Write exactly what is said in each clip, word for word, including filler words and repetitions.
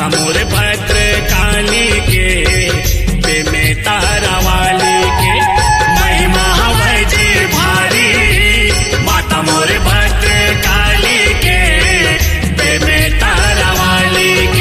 मोर भद्र काली के पे में तारा वाली के महिमा हवै जी भारी माता मोर भद्र काली के पे में तारा वाली के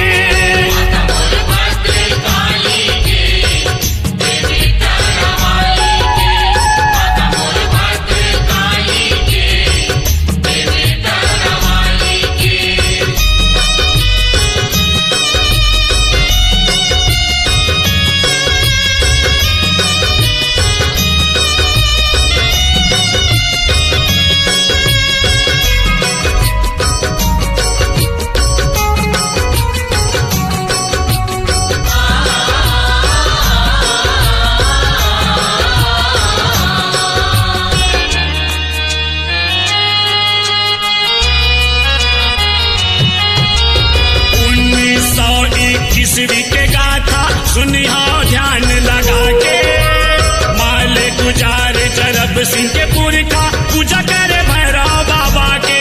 किसवी के गाथा सुनिहा ध्यान लगा के माल गुजार जरब सिंह के पुरखा पूजा करे भैरव बाबा के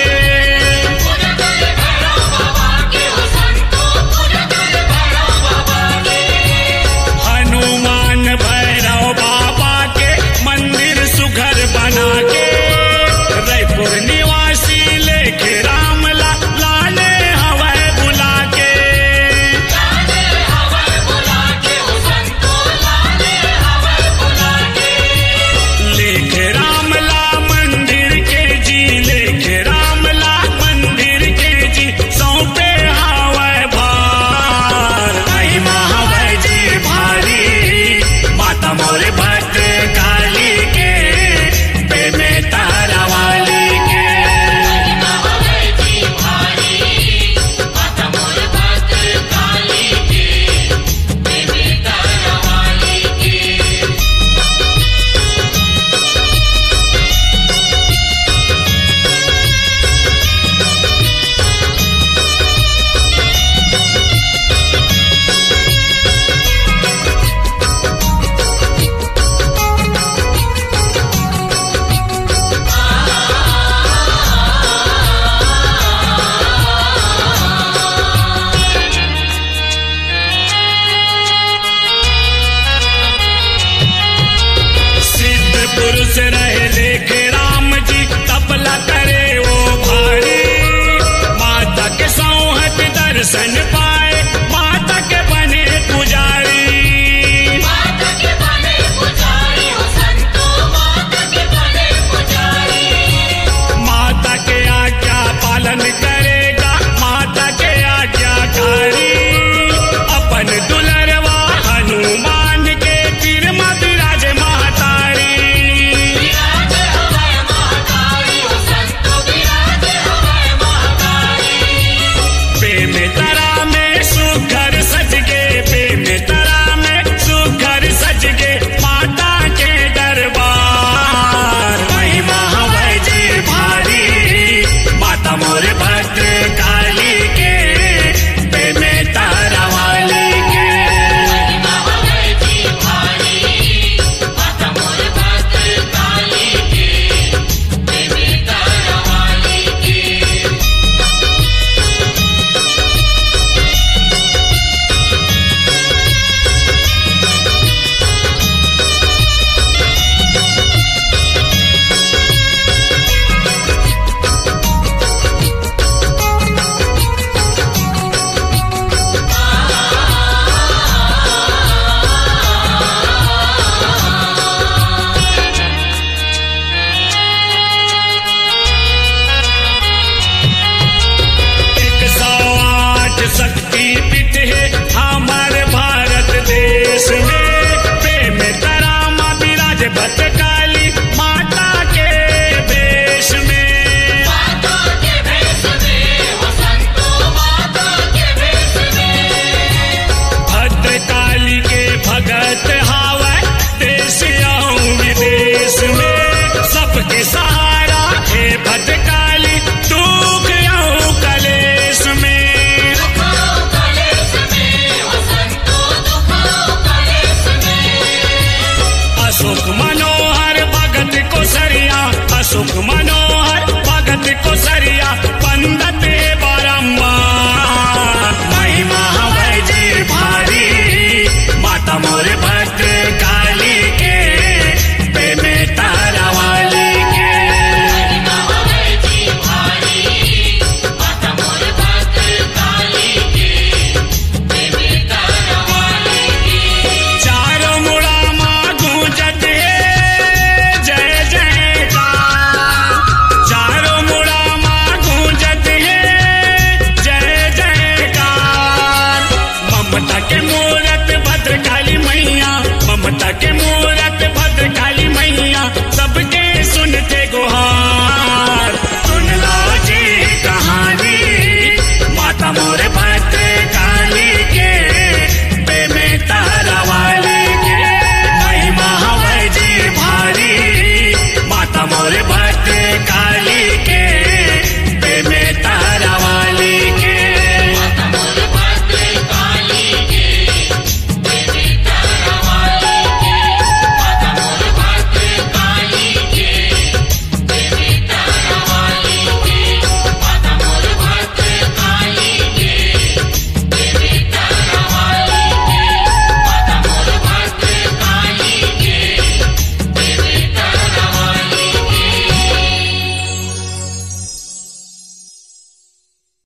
हनुमान भैरव बाबा के मंदिर सुघर बना के रायपुर निवासी लेके रामला लाले हवै बुला के पुरुष रहे लेके राम जी तपला करे वो भारी माता के सौहत दर्शन पाए माता के बने पुजारी माता के बने पुजारी हो संतो माता के बने पुजारी माता के आज्ञा पालन करेगा माता के आज्ञाकारी अपन दुलरवा हनुमान के तीर मत राजे महतारी में तरा में सुख